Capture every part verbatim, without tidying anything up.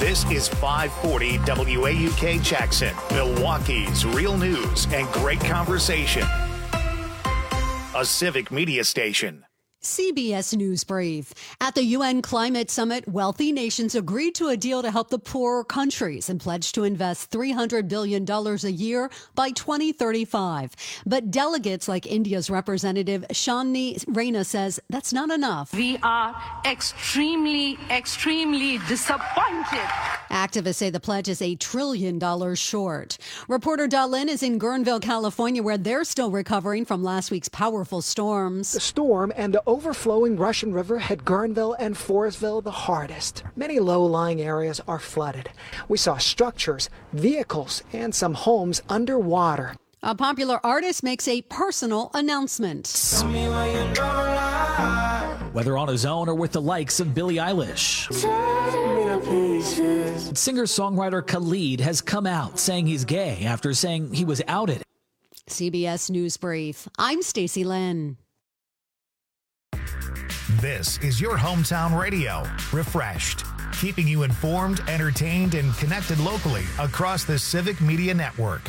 This is five forty W A U K Jackson, Milwaukee's real news and great conversation. A civic media station. C B S News Brief. At the U N Climate Summit, wealthy nations agreed to a deal to help the poorer countries and pledged to invest three hundred billion dollars a year by twenty thirty-five. But delegates like India's representative Shalini Rana says that's not enough. We are extremely, extremely disappointed. Activists say the pledge is a trillion dollars short. Reporter Dalin is in Guerneville, California, where they're still recovering from last week's powerful storms. The storm and the overflowing Russian River hit Guerneville and Forestville the hardest. Many low-lying areas are flooded. We saw structures, vehicles, and some homes underwater. A popular artist makes a personal announcement. Whether on his own or with the likes of Billie Eilish, singer-songwriter Khalid has come out saying he's gay after saying he was outed. C B S News Brief. I'm Stacey Lynn. This is your hometown radio, Refreshed, keeping you informed, entertained, and connected locally across the Civic Media Network.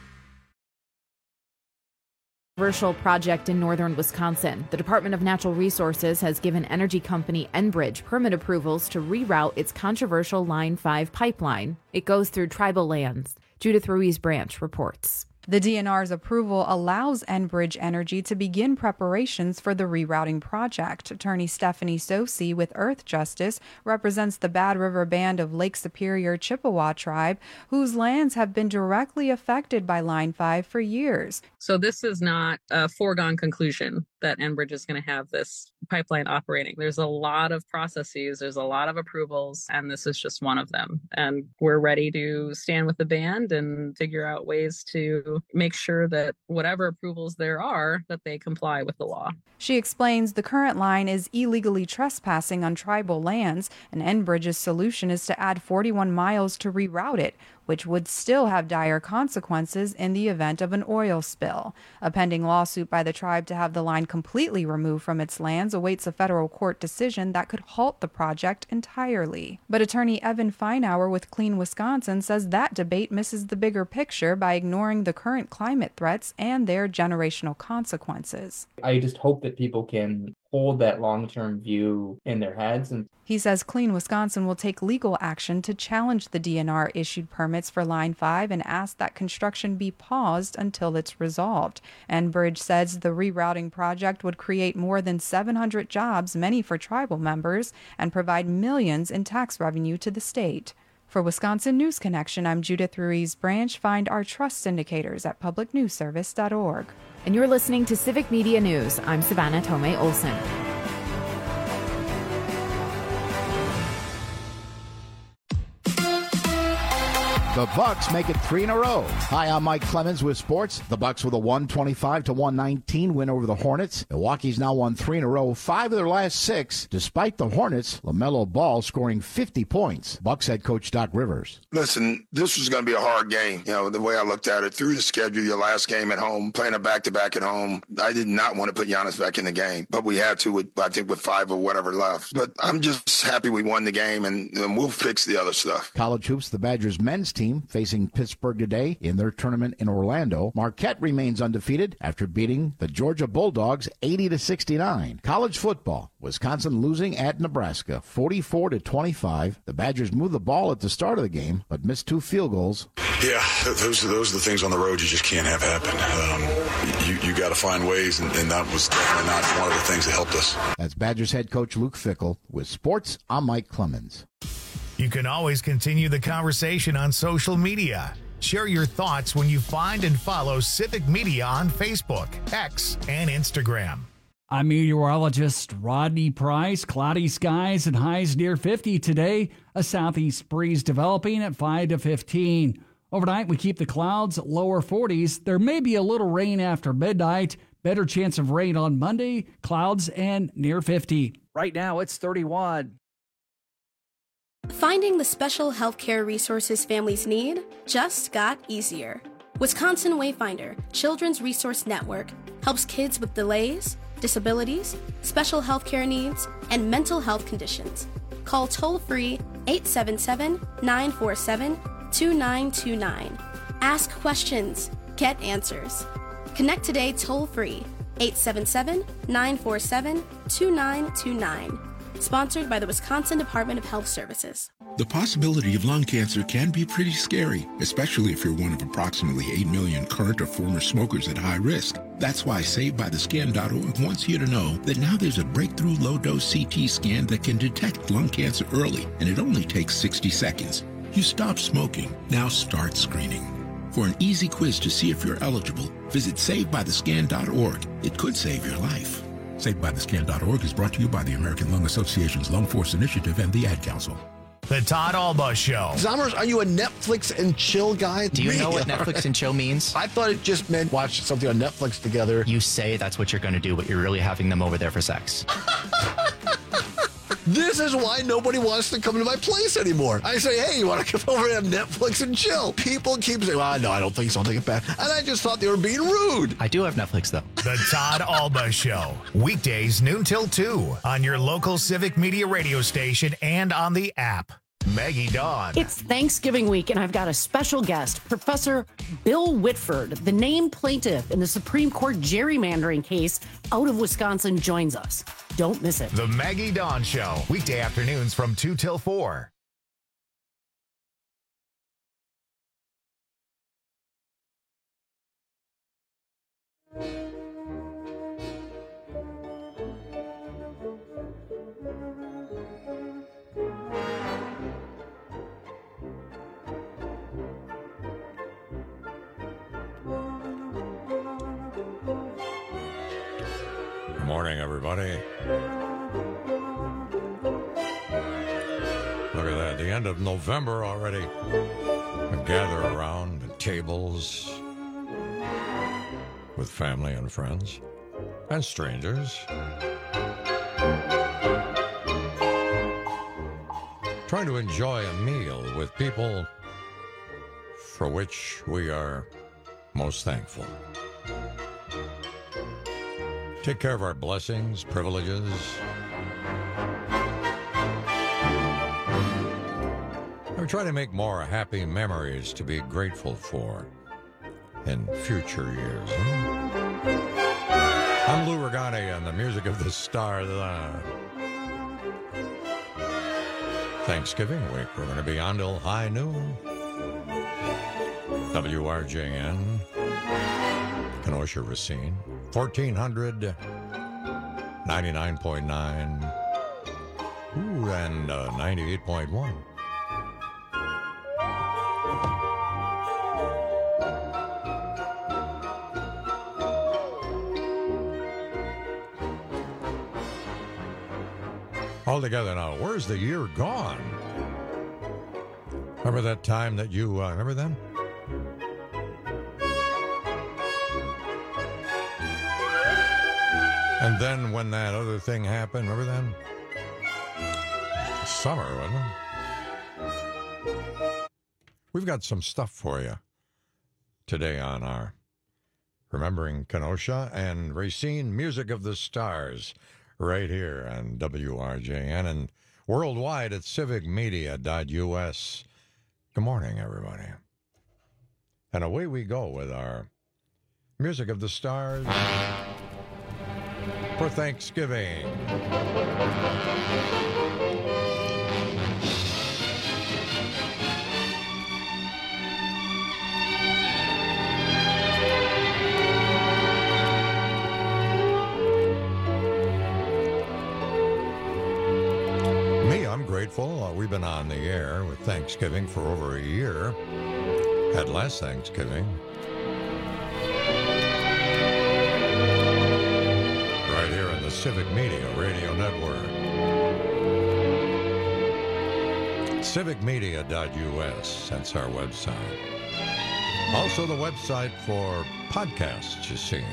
Controversial project in northern Wisconsin. The Department of Natural Resources has given energy company Enbridge permit approvals to reroute its controversial Line five pipeline. It goes through tribal lands. Judith Ruiz Branch reports. The D N R's approval allows Enbridge Energy to begin preparations for the rerouting project. Attorney Stephanie Sosi with Earth Justice represents the Bad River Band of Lake Superior Chippewa tribe, whose lands have been directly affected by Line five for years. So this is not a foregone conclusion that Enbridge is going to have this pipeline operating. There's a lot of processes, there's a lot of approvals, and this is just one of them. And we're ready to stand with the band and figure out ways to make sure that whatever approvals there are, that they comply with the law. She explains the current line is illegally trespassing on tribal lands, and Enbridge's solution is to add forty-one miles to reroute it, which would still have dire consequences in the event of an oil spill. A pending lawsuit by the tribe to have the line completely removed from its lands awaits a federal court decision that could halt the project entirely. But attorney Evan Feinauer with Clean Wisconsin says that debate misses the bigger picture by ignoring the current climate threats and their generational consequences. I just hope that people can hold that long-term view in their heads. And he says Clean Wisconsin will take legal action to challenge the D N R issued permits for Line five and ask that construction be paused until it's resolved. Enbridge says the rerouting project would create more than seven hundred jobs, many for tribal members, and provide millions in tax revenue to the state. For Wisconsin News Connection, I'm Judith Ruiz Branch. Find our trust indicators at public news service dot org. And you're listening to Civic Media News. I'm Savannah Tomei Olson. The Bucks make it three in a row. Hi, I'm Mike Clemens with sports. The Bucks with a one twenty-five to one nineteen win over the Hornets. Milwaukee's now won three in a row, five of their last six, despite the Hornets' LaMelo Ball scoring fifty points. Bucks head coach Doc Rivers. Listen, this was going to be a hard game. You know, the way I looked at it, through the schedule, your last game at home, playing a back-to-back at home, I did not want to put Giannis back in the game, but we had to, with, I think, with five or whatever left. But I'm just happy we won the game, and, and we'll fix the other stuff. College hoops, the Badgers men's team facing Pittsburgh today in their tournament in Orlando. Marquette remains undefeated after beating the Georgia Bulldogs eighty to sixty-nine. College football, Wisconsin losing at Nebraska forty-four to twenty-five. The Badgers moved the ball at the start of the game, but missed two field goals. Yeah, those are, those are the things on the road you just can't have happen. Um, you you got to find ways, and, and that was definitely not one of the things that helped us. That's Badgers head coach Luke Fickell. With sports, I'm Mike Clemens. You can always continue the conversation on social media. Share your thoughts when you find and follow Civic Media on Facebook, X, and Instagram. I'm meteorologist Rodney Price. Cloudy skies and highs near fifty today. A southeast breeze developing at five to fifteen. Overnight, we keep the clouds at lower forties. There may be a little rain after midnight. Better chance of rain on Monday. Clouds and near fifty. Right now, it's thirty-one. Finding the special healthcare resources families need just got easier. Wisconsin Wayfinder Children's Resource Network helps kids with delays, disabilities, special healthcare needs, and mental health conditions. Call toll-free eight seven seven, nine four seven, two nine two nine. Ask questions. Get answers. Connect today toll-free. eight seven seven, nine four seven, two nine two nine. Sponsored by the Wisconsin Department of Health Services. The possibility of lung cancer can be pretty scary, especially if you're one of approximately eight million current or former smokers at high risk. That's why Saved By The Scan dot org wants you to know that now there's a breakthrough low-dose C T scan that can detect lung cancer early, and it only takes sixty seconds. You stop smoking, now start screening. For an easy quiz to see if you're eligible, visit Saved By The Scan dot org. It could save your life. Saved By The Scan dot org is brought to you by the American Lung Association's Lung Force Initiative and the Ad Council. The Todd Alba Show. Zommers, are you a Netflix and chill guy? Do you know what Netflix and chill means? I thought it just meant watch something on Netflix together. You say that's what you're going to do, but you're really having them over there for sex. This is why nobody wants to come to my place anymore. I say, hey, you want to come over and have Netflix and chill? People keep saying, well, no, I don't think so. I'll take it back. And I just thought they were being rude. I do have Netflix, though. The Todd Alba Show. Weekdays, noon till two on your local Civic Media radio station and on the app. Maggie Dawn. It's Thanksgiving week, and I've got a special guest, Professor Bill Whitford, the named plaintiff in the Supreme Court gerrymandering case out of Wisconsin, joins us. Don't miss it. The Maggie Dawn Show. Weekday afternoons from two till four. Good morning, everybody. Look at that, the end of November already. We gather around the tables with family and friends and strangers. Trying to enjoy a meal with people for which we are most thankful. Take care of our blessings, privileges. We try to make more happy memories to be grateful for in future years. I'm Lou Regani and the music of the stars. Uh, Thanksgiving week, we're going to be on till high noon. W R J N, Kenosha, Racine, fourteen hundred, ninety-nine point nine, ooh, and uh, ninety-eight point one. All together now, where's the year gone? Remember that time that you, uh, remember then? And then when that other thing happened, remember then? Summer, wasn't it? We've got some stuff for you today on our Remembering Kenosha and Racine Music of the Stars right here on W R J N and worldwide at civic media dot U S. Good morning, everybody. And away we go with our Music of the Stars for Thanksgiving. Me, I'm grateful. Uh, we've been on the air with Thanksgiving for over a year. Had last Thanksgiving. Right here on the Civic Media Radio Network. civic media dot U S, that's our website. Also the website for podcasts, you see.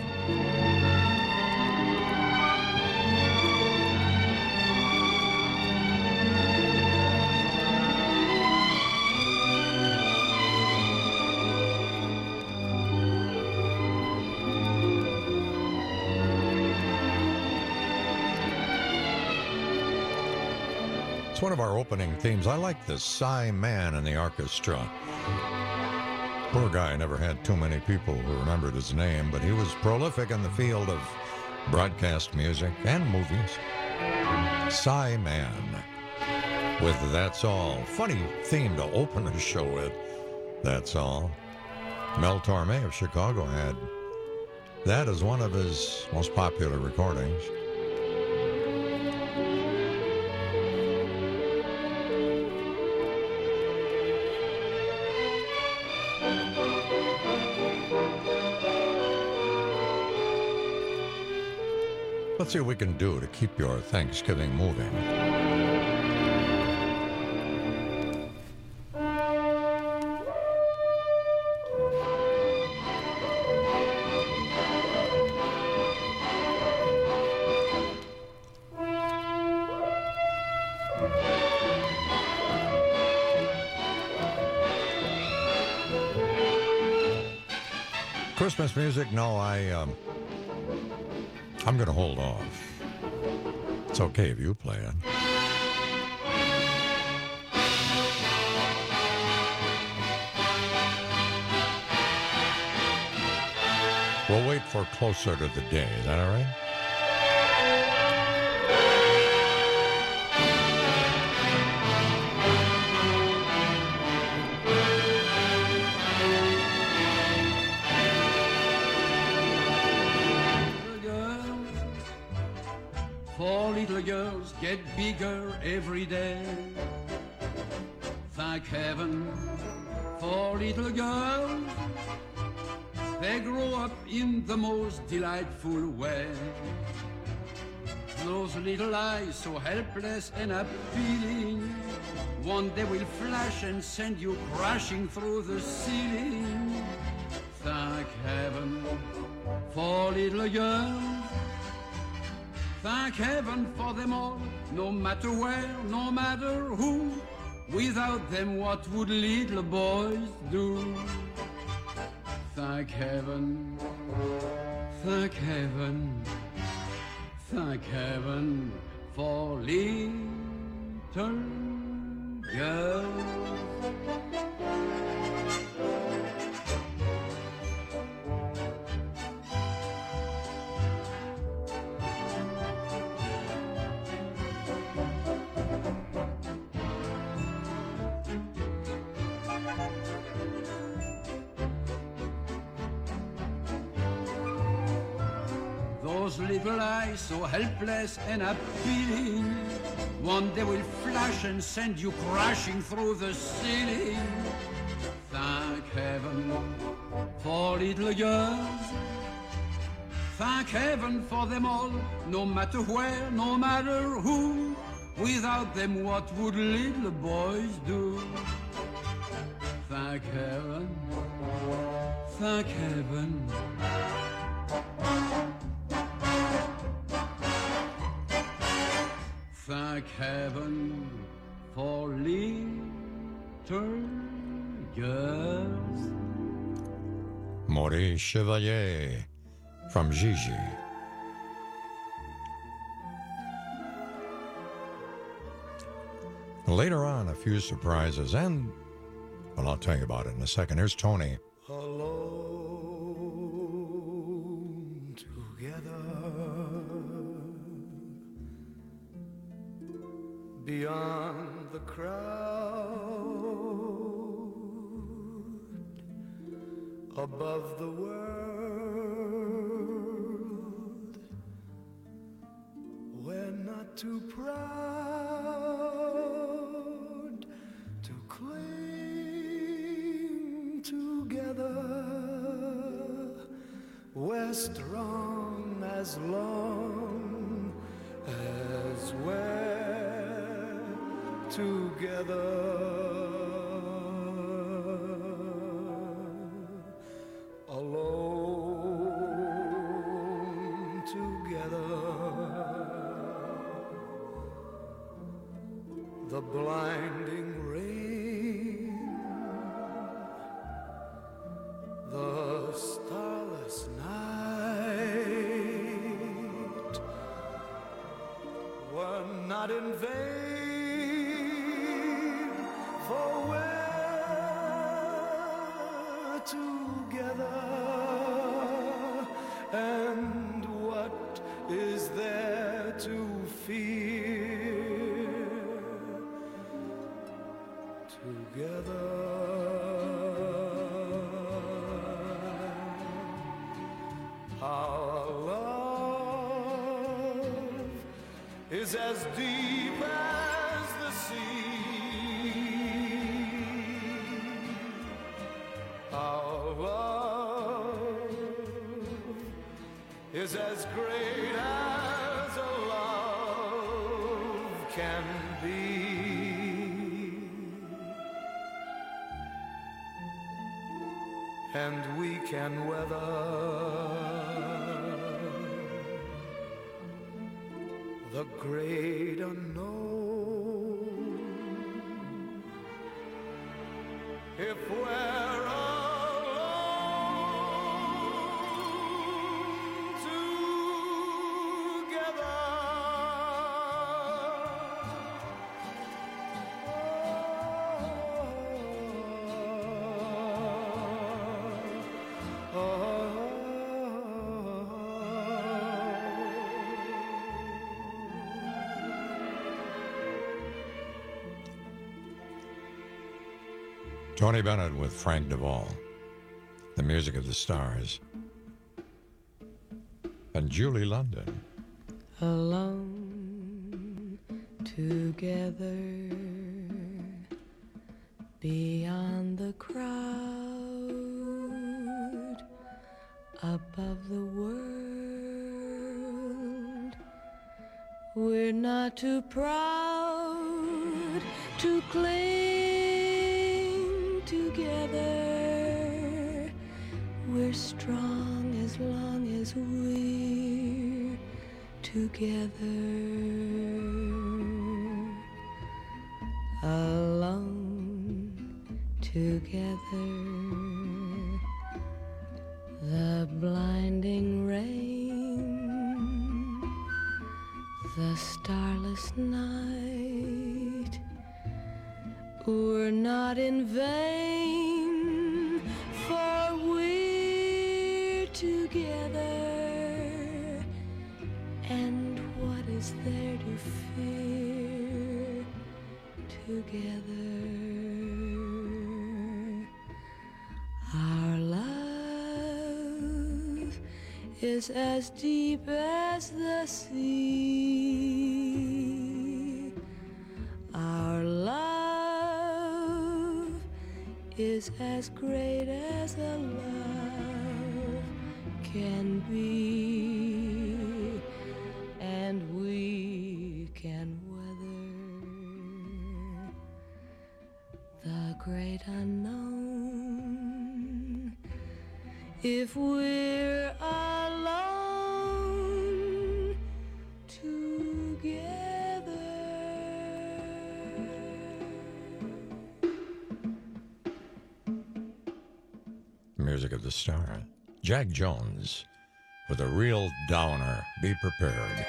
It's one of our opening themes. I like this Cy Mann in the orchestra. Poor guy never had too many people who remembered his name, but he was prolific in the field of broadcast music and movies. Cy Mann with That's All. Funny theme to open a show with. That's All. Mel Torme of Chicago had that as one of his most popular recordings. Let's see what we can do to keep your Thanksgiving moving. Christmas music? No, I, um, I'm going to hold off. It's okay if you play it. We'll wait for closer to the day. Is that all right? Girls get bigger every day. Thank heaven for little girls. They grow up in the most delightful way. Those little eyes so helpless and appealing, one day will flash and send you crashing through the ceiling. Thank heaven for little girls. Thank heaven for them all, no matter where, no matter who. Without them, what would little boys do? Thank heaven, thank heaven, thank heaven for little girls. Those little eyes so helpless and appealing, one day will flash and send you crashing through the ceiling. Thank heaven for little girls. Thank heaven for them all, no matter where, no matter who. Without them, what would little boys do? Thank heaven, thank heaven. Thank heaven for little girls. Maurice Chevalier from Gigi. Later on, a few surprises, and, well, I'll tell you about it in a second. Here's Tony. Alone together beyond the crowd, above the world, we're not too proud to cling together. We're strong as long as we're together. Alone together. The blinding rain, the starless night were not in vain. fear together. Our love is as deep as the sea. Our love is as great as a love can be. And we can weather the great unknown if we're alone together. Oh, oh. Tony Bennett with Frank Duvall, The Music of the Stars, and Julie London. Alone together beyond the crowd, above the world, we're not too proud to cling together. We're strong as long as we're together. Alone together, the blinding rain, the starless night, we're not in vain, for we're together. And what is there to fear together? Our love is as deep as the sea. Our love is as great as a love can be, and we can weather the great unknown if we're alone together. Music of the Star. Jack Jones with a real downer. Be prepared.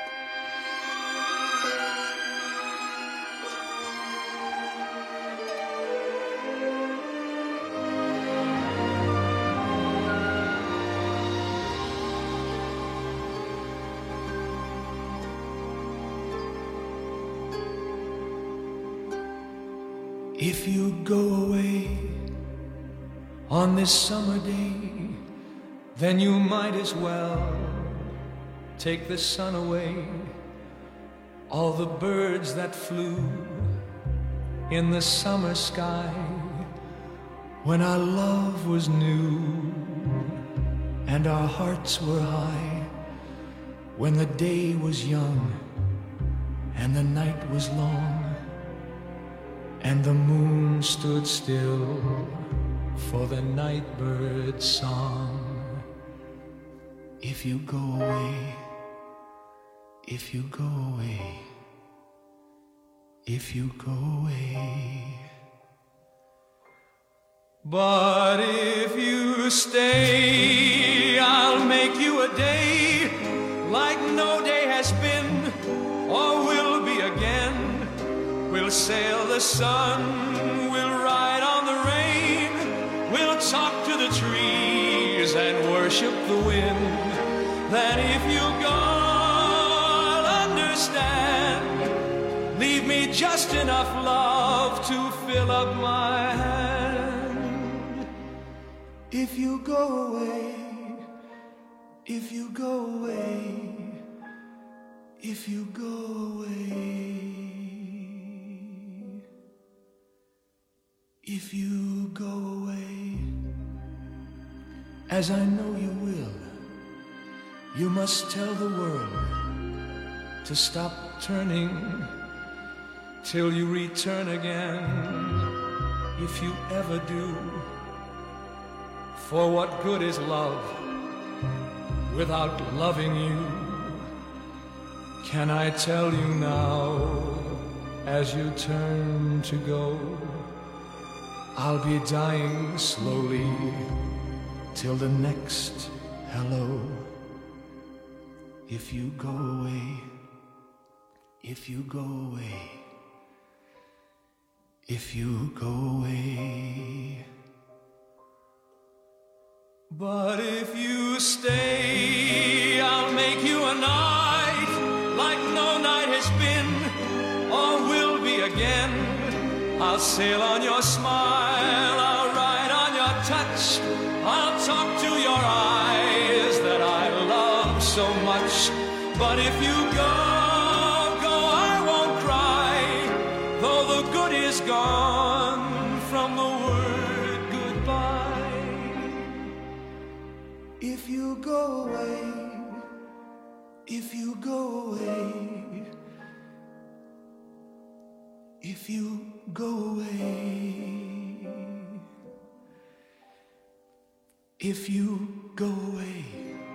If you go away on this summer day, then you might as well take the sun away. All the birds that flew in the summer sky when our love was new and our hearts were high, when the day was young and the night was long and the moon stood still for the nightbird's song. If you go away, if you go away, if you go away. But if you stay, I'll make you a day like no day has been or will be again. We'll sail the sun, we'll ride on the rain, we'll talk to the trees and worship the wind. Then if you go, I'll understand just enough love to fill up my hand. If you go away, if you go away, if you go away, if you go away, as I know you will, you must tell the world to stop turning till you return again, if you ever do. For what good is love without loving you? Can I tell you now, as you turn to go, I'll be dying slowly till the next hello. If you go away, if you go away, if you go away. But if you stay, I'll make you a night like no night has been or will be again. I'll sail on your smile, I'll ride on your touch, I'll talk to your eyes that I love so much. But if you go, go, I won't cry, though the good is gone from the word goodbye. If you go away, if you go away, if you go away, if you go away,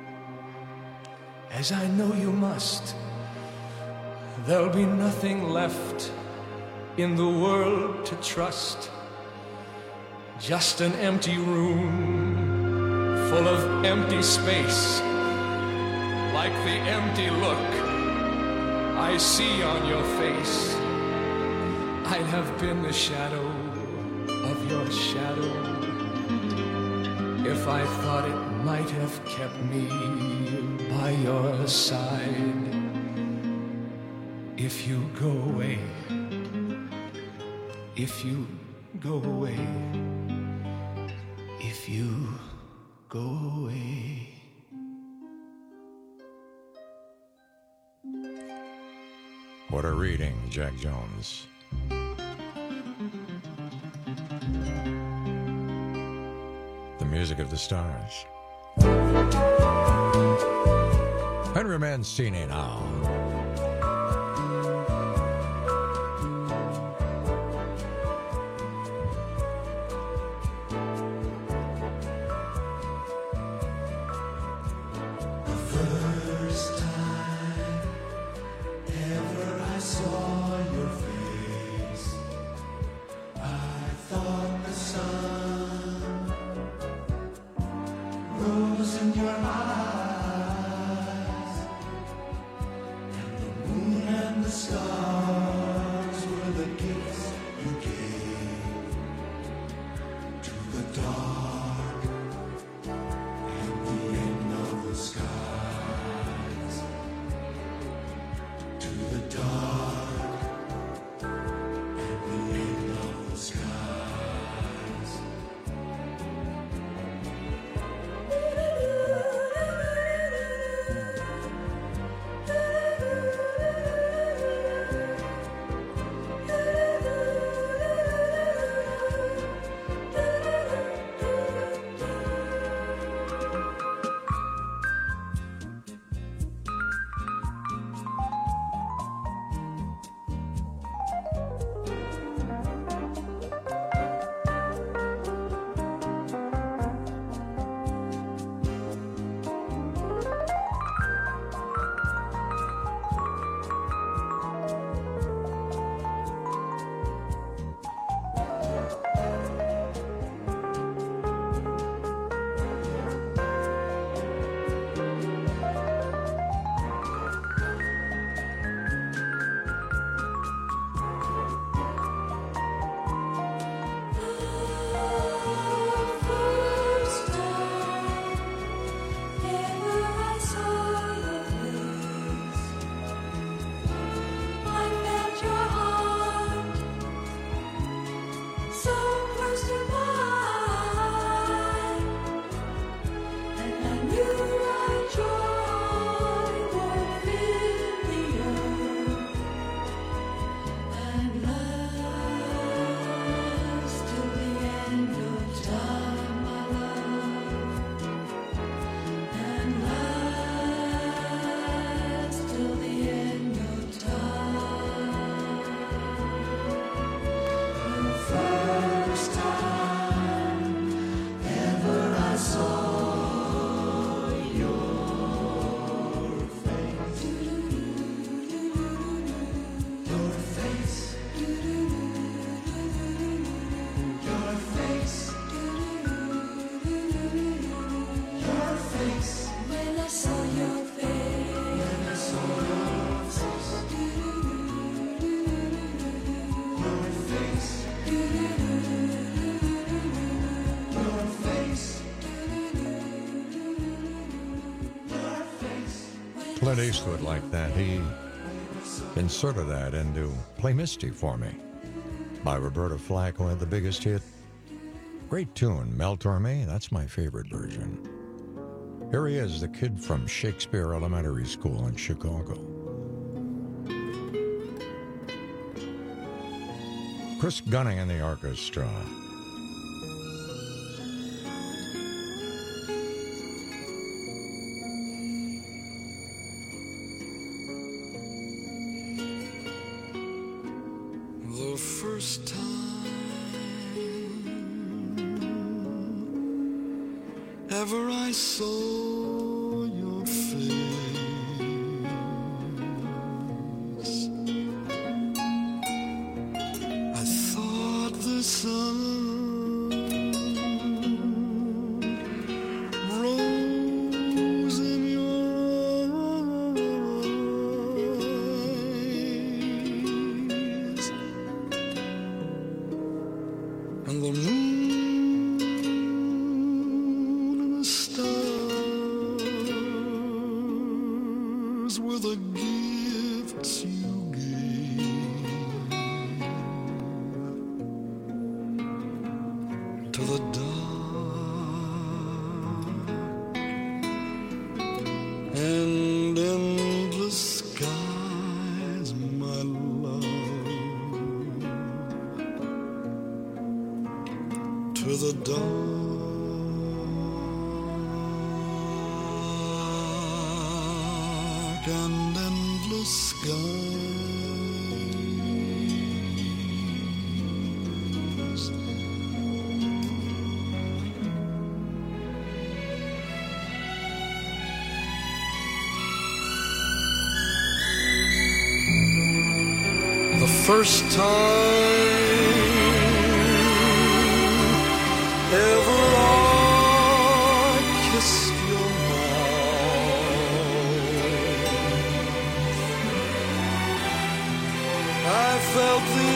as I know you must, there'll be nothing left in the world to trust. Just an empty room full of empty space, like the empty look I see on your face. I'd have been the shadow of your shadow if I thought it might have kept me by your side. If you go away, if you go away, if you go away. What a reading, Jack Jones. The music of the stars. Henry Mancini now. Rose in your eyes, Clint Eastwood like that. He inserted that into Play Misty for Me by Roberta Flack, who had the biggest hit. Great tune, Mel Torme. That's my favorite version. Here he is, the kid from Shakespeare Elementary School in Chicago. Chris Gunning and the orchestra. The first time ever I saw your face, I thought the sun rose in your eyes, and the moon and the stars were the gifts you gave to the dark and endless skies, my love, to the dark and endless skies. The first time ever I kissed your mouth, I felt the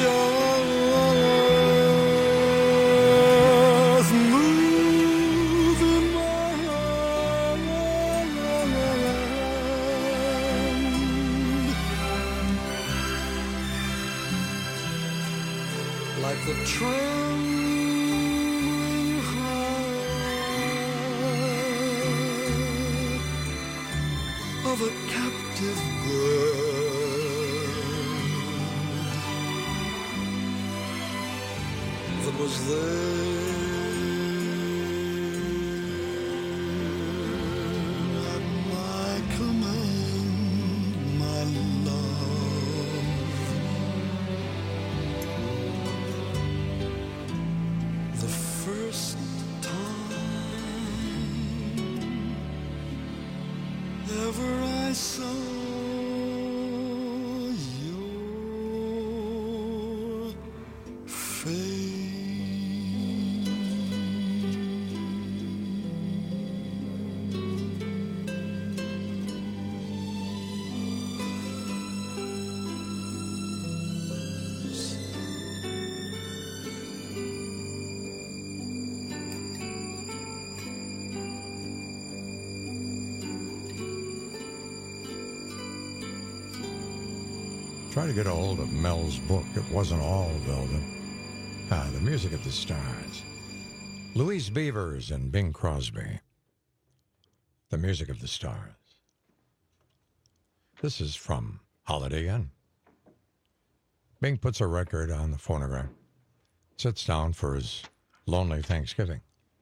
earth move in my hand, like the trembling heart of a captive bird that was there at my command, my love. The first time ever I saw your face. Try to get a hold of Mel's book. It wasn't all velvet. Ah, The Music of the Stars. Louise Beavers and Bing Crosby. The Music of the Stars. This is from Holiday Inn. Bing puts a record on the phonograph, sits down for his lonely Thanksgiving.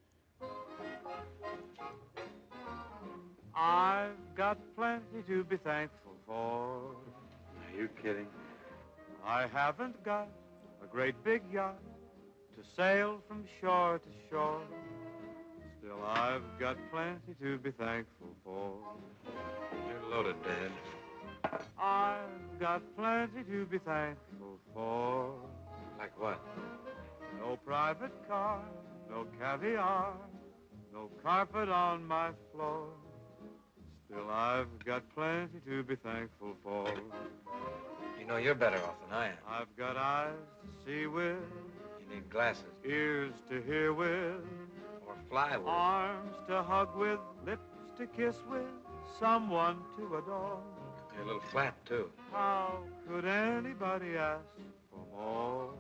I've got plenty to be thankful for. Are you kidding? I haven't got a great big yacht to sail from shore to shore. Still, I've got plenty to be thankful for. You're loaded, Dad. I've got plenty to be thankful for. Like what? No private car, no caviar, no carpet on my floor. Still, I've got plenty to be thankful for. You know you're better off than I am. I've got eyes to see with. You need glasses. Ears to hear with. Or fly with. Arms to hug with. Lips to kiss with. someone to adore. You're a little flat, too. How could anybody ask for more?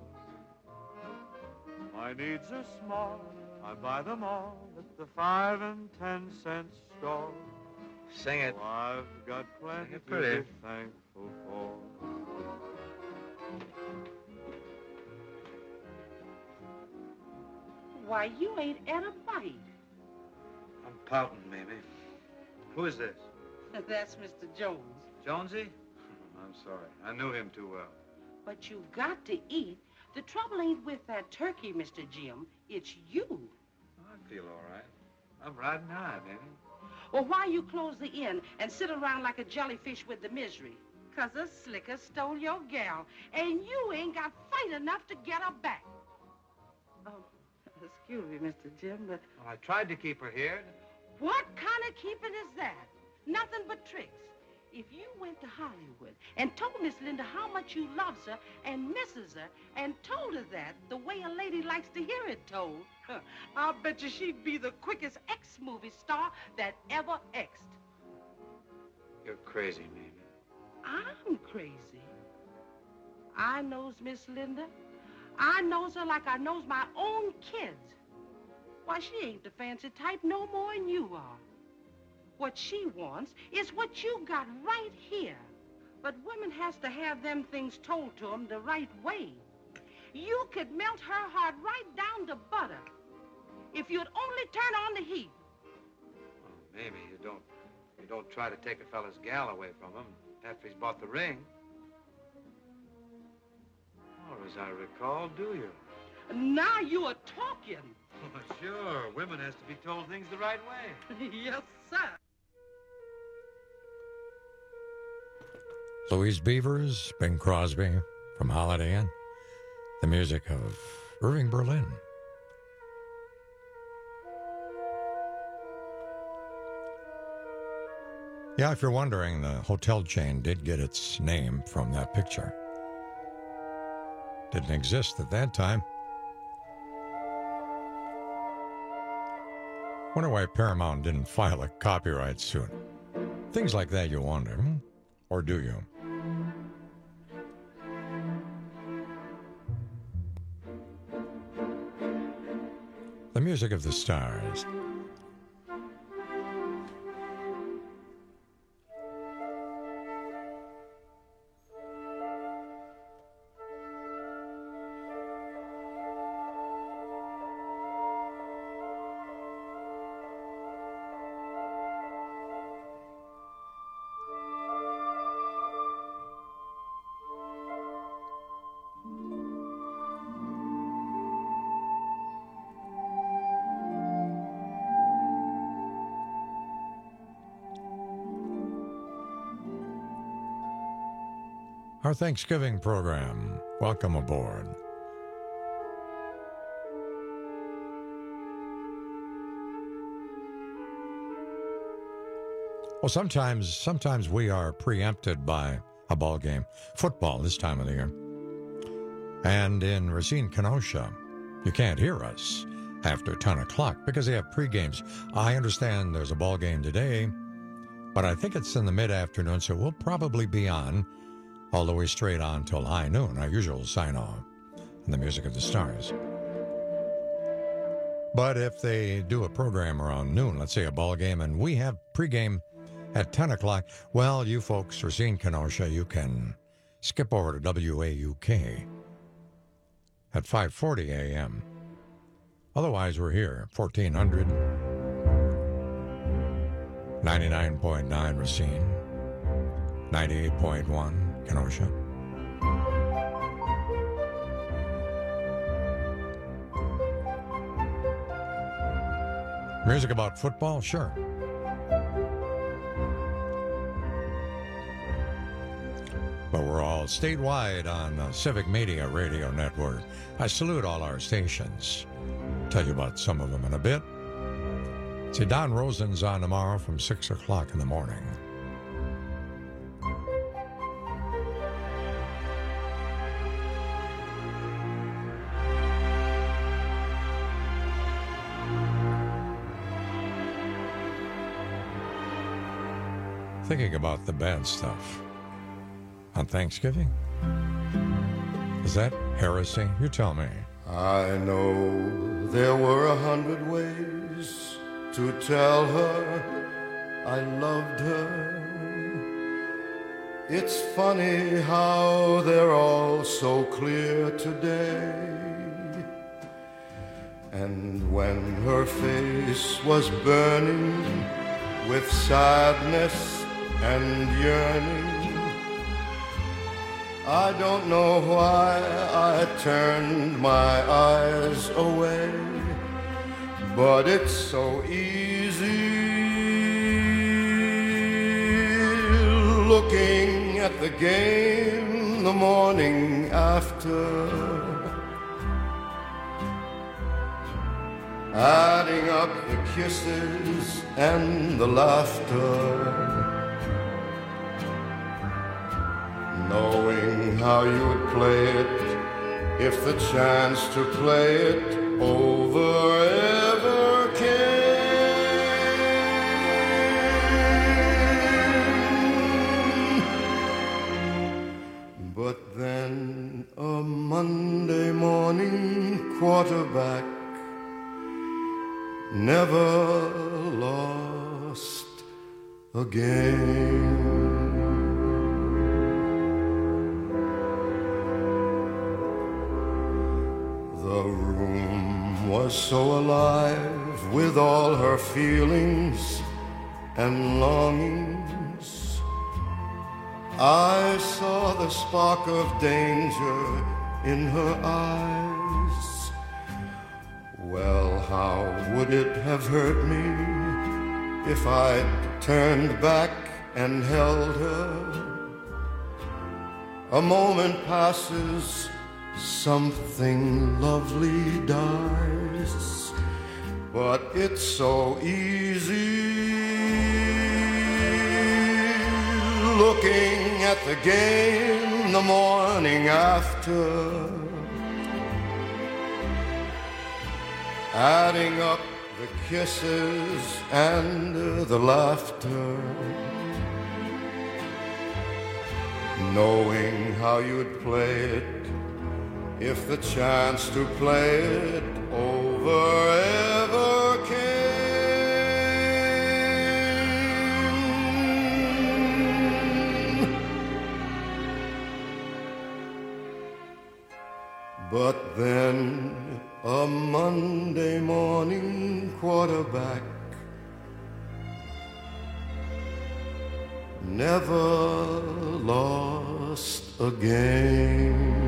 My needs are small, I buy them all at the five and ten cent store. Sing it. Oh, I've got plenty Sing it to pretty. be thankful for. Why, you ain't at a bite. I'm pouting, Mamie. Who is this? That's Mister Jones. Jonesy? I'm sorry. I knew him too well. But you've got to eat. The trouble ain't with that turkey, Mister Jim. It's you. I feel all right. I'm riding high, Mamie. Well, why you close the inn and sit around like a jellyfish with the misery? 'Cause a slicker stole your gal, and you ain't got fight enough to get her back. Oh, excuse me, Mister Jim, but... Well, I tried to keep her here. What kind of keeping is that? Nothing but tricks. If you went to Hollywood and told Miss Linda how much you loves her and misses her and told her that the way a lady likes to hear it told, huh, I'll bet you she'd be the quickest ex-movie star that ever exed. You're crazy, Mamie. I'm crazy. I knows Miss Linda. I knows her like I knows my own kids. Why, she ain't the fancy type no more than you are. What she wants is what you got right here. But women has to have them things told to them the right way. You could melt her heart right down to butter if you'd only turn on the heat. Well, Mamie, you don't, you don't try to take a fella's gal away from him after he's bought the ring. Or as I recall, do you? Now you are talking. Well, sure. Women has to be told things the right way. Yes, sir. Louise Beavers, Bing Crosby from Holiday Inn. The music of Irving Berlin. Yeah, if you're wondering, the hotel chain did get its name from that picture. Didn't exist at that time. Wonder why Paramount didn't file a copyright suit. Things like that you wonder, hmm? Or do you? The music of the stars. Our Thanksgiving program. Welcome aboard. Well, sometimes, sometimes we are preempted by a ball game, football this time of the year. And in Racine, Kenosha, you can't hear us after ten o'clock because they have pre-games. I understand there's a ball game today, but I think it's in the mid-afternoon, so we'll probably be on all the way straight on till high noon, our usual sign-off, and the music of the stars. But if they do a program around noon, let's say a ball game, and we have pregame at ten o'clock, well, you folks, Racine, Kenosha, you can skip over to W A U K at five forty a.m. Otherwise, we're here, fourteen hundred, ninety-nine point nine Racine, ninety-eight point one Kenosha. Music about football? Sure. But we're all statewide on the Civic Media Radio Network. I salute all our stations. Tell you about some of them in a bit. See, Don Rosen's on tomorrow from six o'clock in the morning. thinking about the bad stuff on Thanksgiving? Is that heresy? You tell me. I know there were a hundred ways to tell her I loved her. It's funny how they're all so clear today. And when her face was burning with sadness and yearning, I don't know why I turned my eyes away, but it's so easy looking at the game the morning after, adding up the kisses and the laughter, knowing how you'd play it if the chance to play it over ever came. But then a Monday morning quarterback never lost a game. The room was so alive with all her feelings and longings. I saw the spark of danger in her eyes. Well, how would it have hurt me if I'd turned back and held her? A moment passes, something lovely dies, but it's so easy looking at the game the morning after, adding up the kisses and the laughter, knowing how you'd play it if the chance to play it over ever came. But then a Monday morning quarterback never lost a game.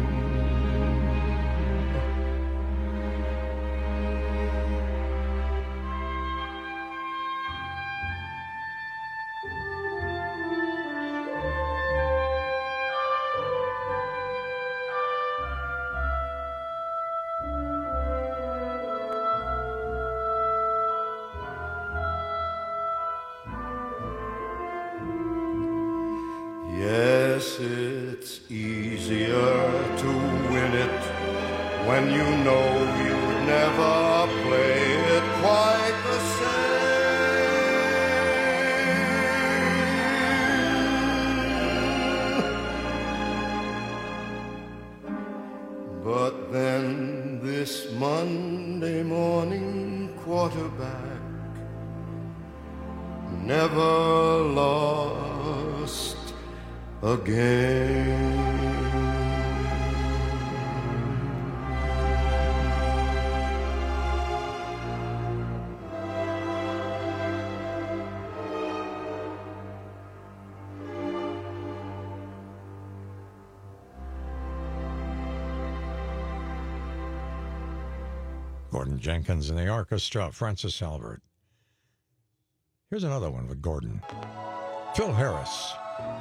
Yes, it's easier to win it when you know you'd never play it quite the same. But then this Monday morning quarterback never lost again. Gordon Jenkins and the orchestra, Francis Albert. Here's another one with Gordon. Phil Harris.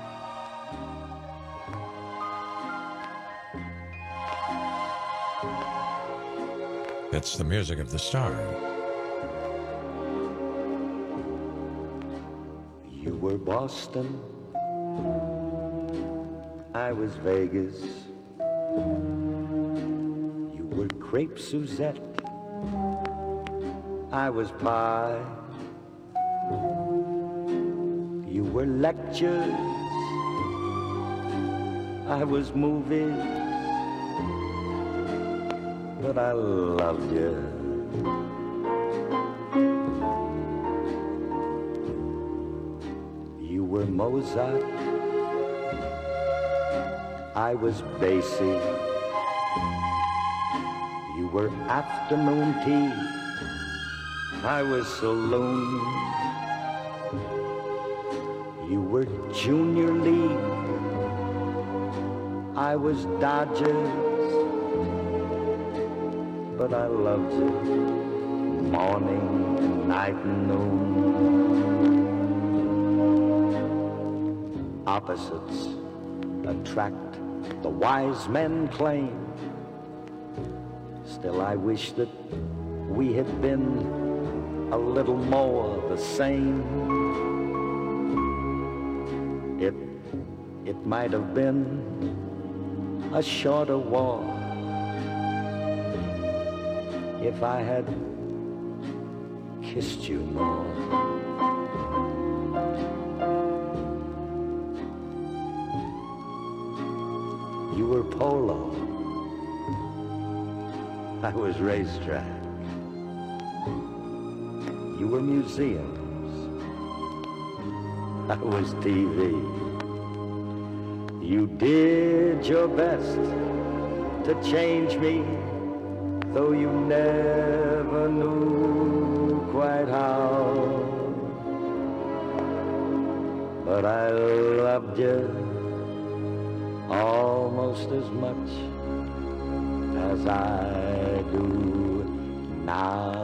It's the music of the star. You were Boston, I was Vegas. You were Crepe Suzette, I was pie. You were lectures, I was movies, but I loved you. You were Mozart, I was Basie. You were afternoon tea, I was saloon. You were Junior League, I was Dodgers, but I loved you morning and night and noon. Opposites attract, the wise men claim. Still I wish that we had been a little more the same. It, it might have been a shorter war if I had kissed you more. You were polo, I was racetrack. You were museums, I was T V. You did your best to change me, though you never knew quite how. But I loved you almost as much as I do now.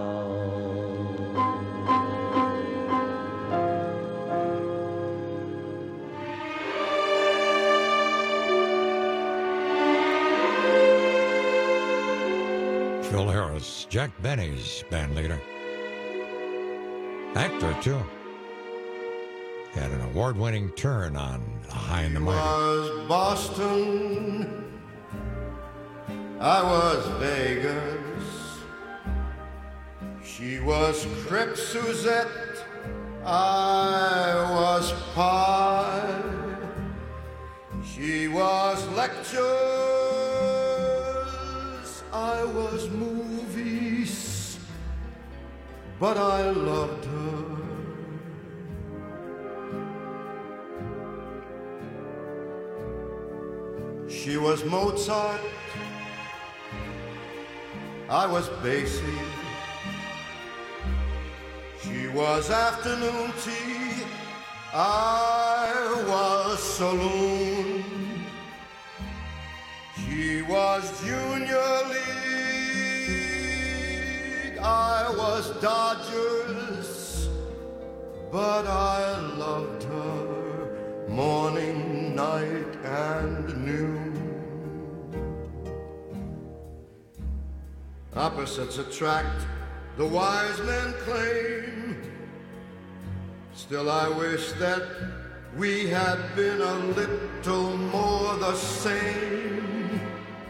Phil Harris, Jack Benny's band leader. Actor, too. Had an award-winning turn on High and the Mighty. Was Boston, I was Vegas. She was Crêpe Suzette, I was pie. She was lectures, I was movies, but I loved her. She was Mozart, I was Basie. She was afternoon tea, I was saloon. She was Junior League, I was Dodgers, but I loved her morning, night, and noon. Opposites attract, the wise men claim. Still I wish that we had been a little more the same.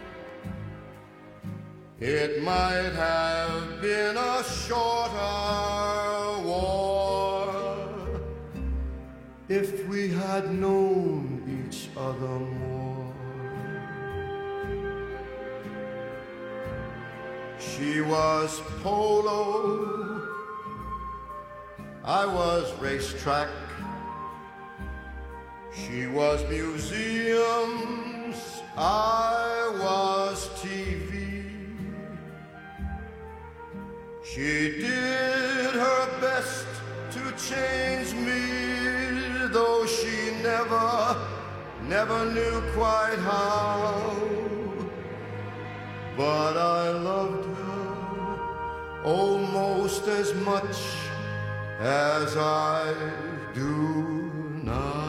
It might have been a shorter war if we had known each other more. She was polo, I was racetrack. She was museums, I was T V. She did her best to change me, though she never, never knew quite how. But I loved her almost as much as I do now.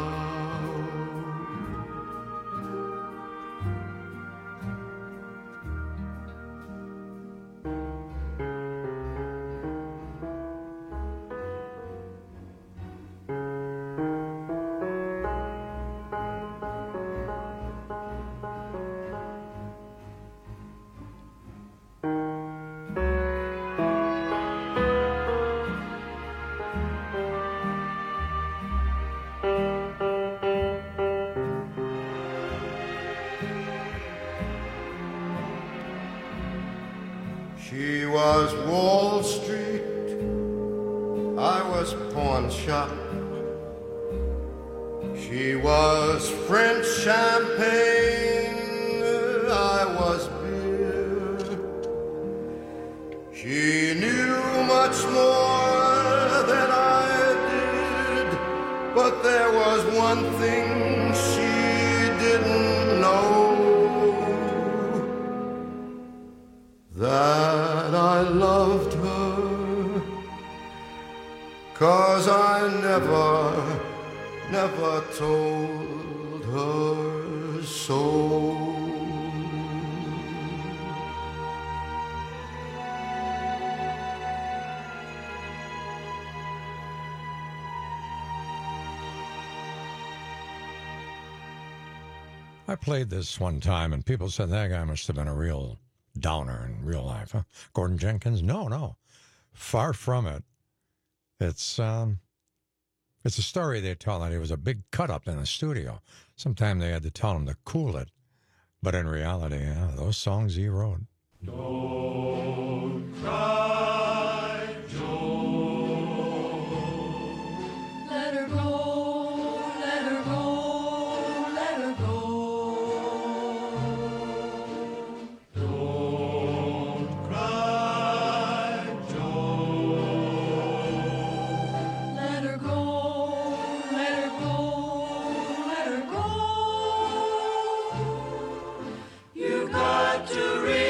He was Wall Street, I was pawn shop. She was French champagne, I was beer. She knew much more than I did, but there was one thing she didn't know, that I loved her, 'cause I never, never told her so. I played this one time, and people said that guy must have been a real downer in real life. Huh? Gordon Jenkins? No, no. Far from it. It's um, it's a story they tell that he was a big cut-up in the studio. Sometime they had to tell him to cool it. But in reality, yeah, those songs he wrote. Don't cry, Joe. Let her go, let her go, let her go. Don't cry, Joe. Let her go, let her go, let her go. You got to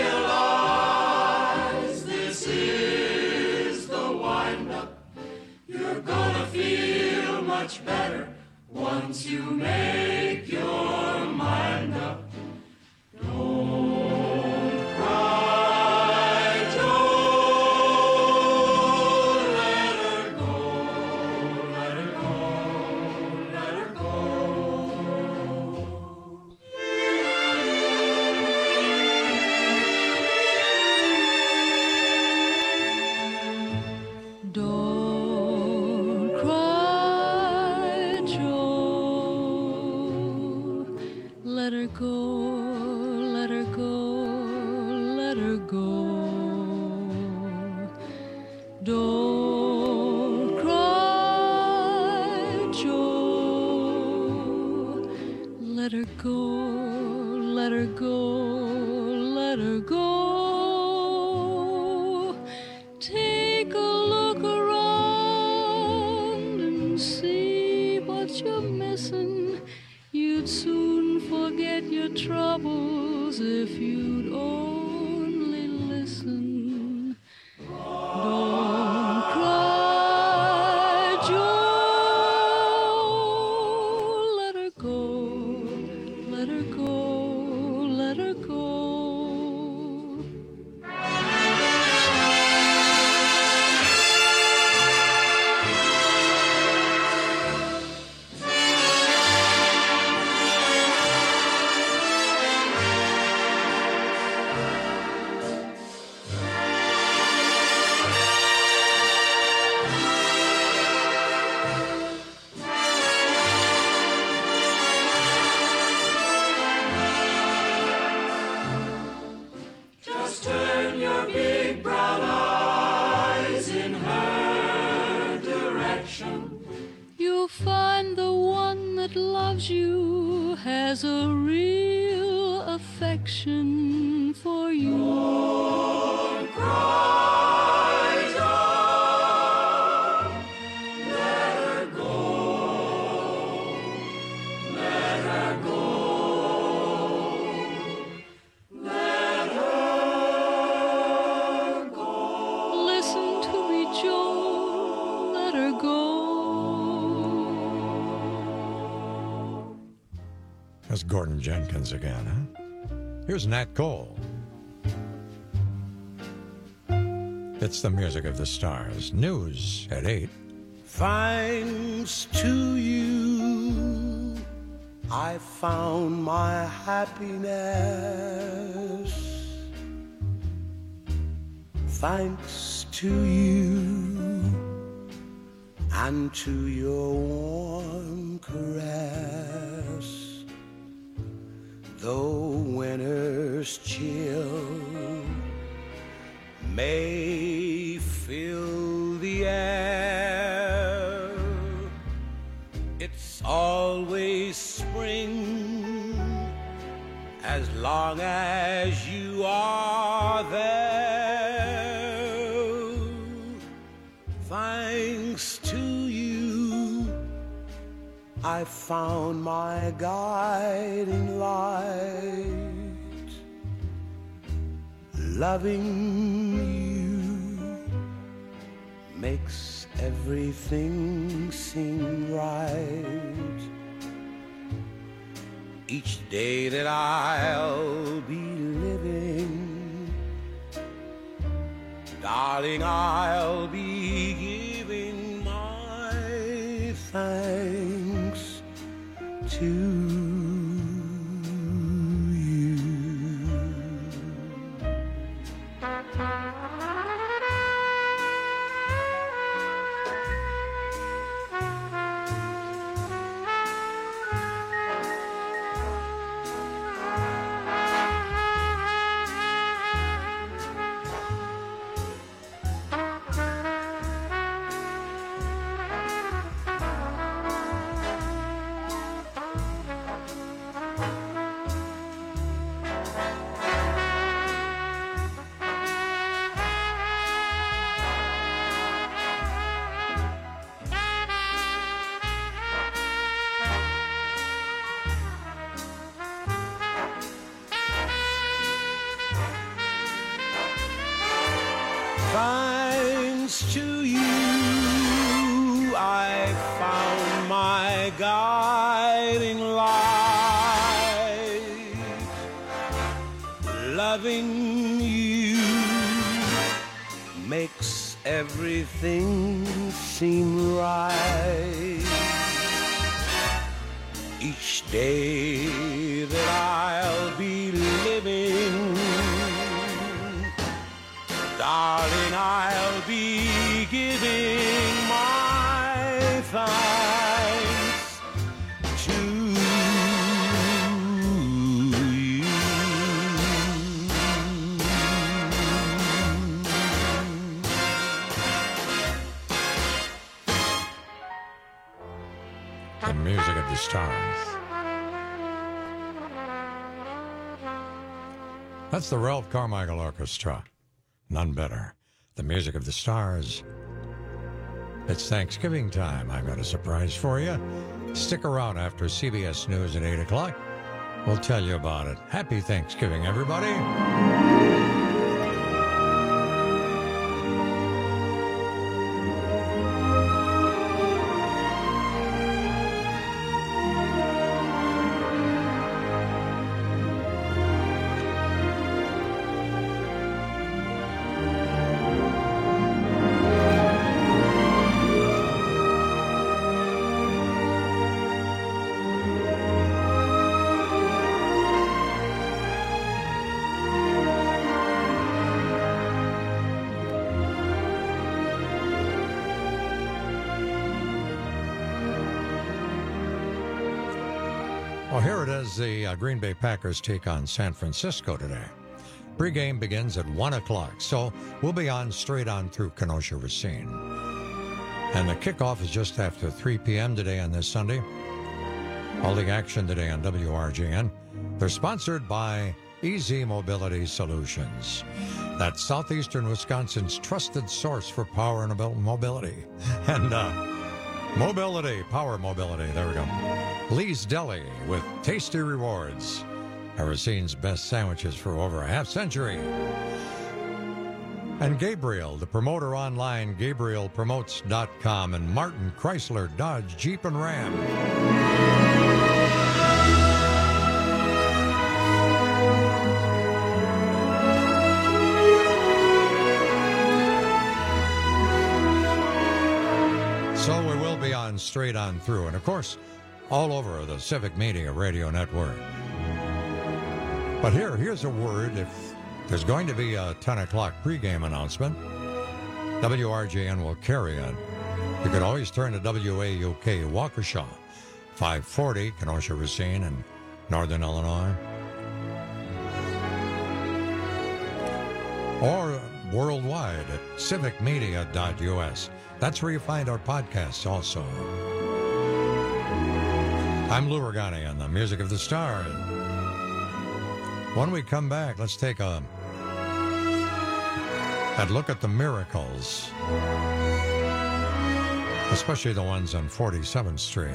realize this is the wind-up. You're gonna feel much better once you make your mind up. Don't cry, Joe. Let her go, let her go, let her go. Don't cry, Joe. Let her go, let her go, let her go. Don't cry, Joe. Let her go, let her go, let her go. Take a look around and see what you're missing. You'd soon forget your troubles if you'd only listen. Don't cry, Joe. Let her go, let her go, let her go. Just turn your big brown eyes in her direction. You'll find the one that loves you has a real affection for you. Don't cry, John. Let her go. Let her go. Let her go. Listen to me, Joe. Let her go. That's Gordon Jenkins again, huh? Here's Nat Cole. It's the music of the stars. News at eight. Thanks to you, I found my happiness. Thanks to you and to your warm caress. Though winter's chill may fill the air. It's always spring as long as you are there. Thanks to you, I found my guiding light. Loving you makes everything seem right. Each day that I'll be living, darling, I'll be giving my thanks to you. Thanks to you, I found my guiding light. Loving you makes everything seem right. Each day that I'll be living, darling, I'll be giving my thanks to you. The music of the stars. That's the Ralph Carmichael Orchestra. None better. The music of the stars. It's Thanksgiving time. I've got a surprise for you. Stick around after C B S News at eight o'clock. We'll tell you about it. Happy Thanksgiving, everybody. Well, here it is, the uh, Green Bay Packers take on San Francisco today. Pre-game begins at one o'clock, so we'll be on straight on through Kenosha Racine. And the kickoff is just after three p.m. today on this Sunday. All the action today on W R J N. They're sponsored by Easy Mobility Solutions. That's southeastern Wisconsin's trusted source for power and mobility. And uh, mobility, power mobility, there we go. Lee's Deli with tasty rewards. Racine's best sandwiches for over a half century. And Gabriel, the promoter online, Gabriel Promotes dot com, and Martin Chrysler, Dodge, Jeep, and Ram. So we will be on straight on through. And of course, all over the Civic Media Radio Network. But here, here's a word. If there's going to be a ten o'clock pregame announcement, W R J N will carry it. You could always turn to W A U K Waukesha, five forty, Kenosha Racine in Northern Illinois. Or worldwide at civic media dot u s. That's where you find our podcasts also. I'm Lou Ragani on the Music of the Stars. When we come back, let's take a, a look at the miracles, especially the ones on forty-seventh Street.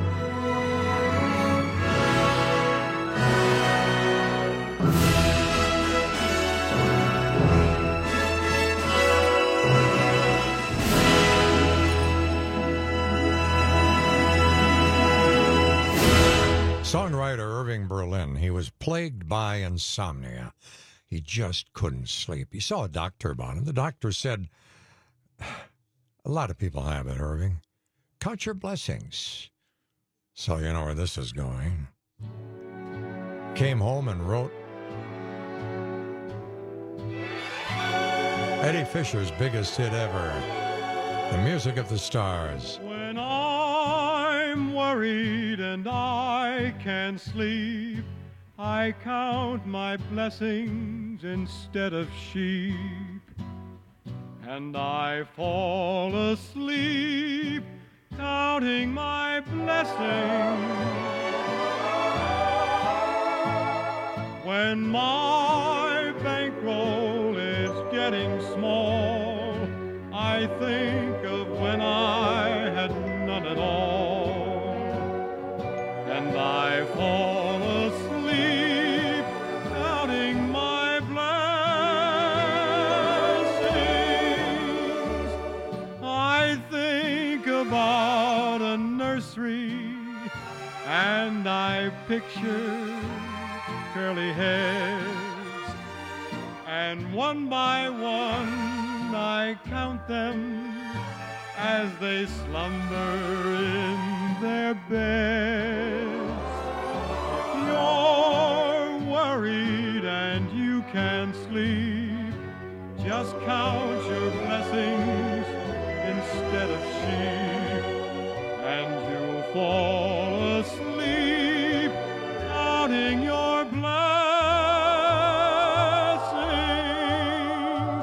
Songwriter Irving Berlin, he was plagued by insomnia. He just couldn't sleep. He saw a doctor about it. The doctor said, a lot of people have it, Irving. Count your blessings. So you know where this is going. Came home and wrote Eddie Fisher's biggest hit ever, The Music of the Stars. When I'm worried and I can't sleep, I count my blessings instead of sheep, and I fall asleep counting my blessings. When my bankroll is getting small, I think of when I had none at all, and I fall asleep counting my blessings. I think about a nursery, and I picture curly heads, and one by one I count them as they slumber in their beds. If you're worried and you can't sleep, just count your blessings instead of sheep, and you'll fall asleep counting your blessings.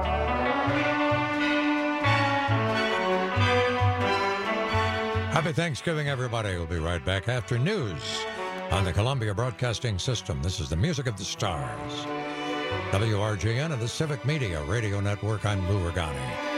Happy Thanksgiving, everybody. We'll be right back after news on the Columbia Broadcasting System. This is the Music of the Stars. W R J N and the Civic Media Radio Network. I'm Lou Ragani.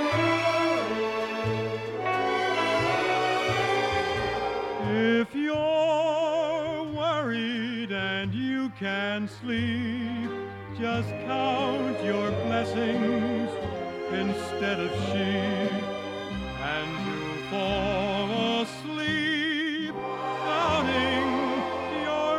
If you're worried and you can't sleep, just count your blessings instead of sheep, and you'll fall asleep counting your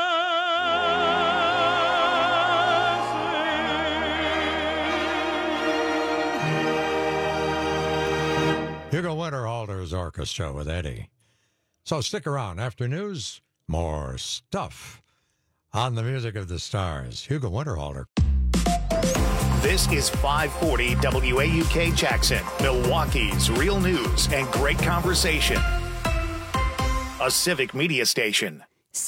blessings. Hugo Winterhalter's Orchestra with Eddie. So stick around. After news, more stuff on the Music of the Stars. Hugo Winterhalter. This is five forty W A U K Jackson, Milwaukee's real news and great conversation. A Civic Media station.